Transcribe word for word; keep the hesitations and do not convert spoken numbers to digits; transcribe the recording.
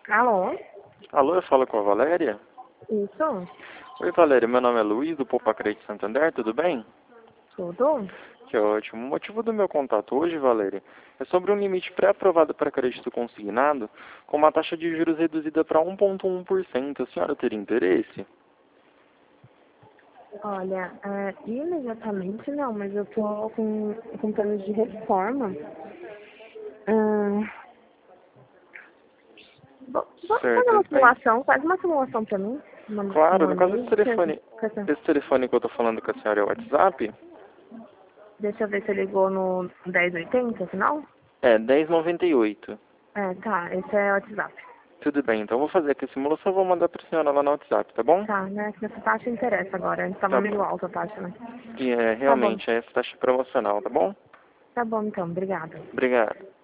Alô? Alô, eu falo com a Valéria? Isso? Oi, Valéria, meu nome é Luiz, do Poupa Crédito Santander, tudo bem? Tudo? Que ótimo. O motivo do meu contato hoje, Valéria, é sobre um limite pré-aprovado para crédito consignado com uma taxa de juros reduzida para um vírgula um por cento. A senhora teria interesse? Olha, é, imediatamente não, mas eu tô com, com planos de reforma. Ah, vo- vamos fazer Certo, uma bem. simulação, faz uma simulação pra mim, uma, Claro, um no caso e-mail. esse Deixa, eu- telefone, deixa eu esse telefone que eu tô falando com a senhora é o WhatsApp? deixa eu ver se ligou no dez oitenta, afinal? É, dez noventa e oito. É, tá, esse é o WhatsApp. Tudo bem, então eu vou fazer aqui a simulação e vou mandar para a senhora lá no WhatsApp, tá bom? Tá, né, que essa taxa interessa agora, antes tava Tá meio bom. alta a taxa, né? E é, Tá bom, realmente, é essa taxa promocional, tá bom? tá bom então, obrigada. Obrigado.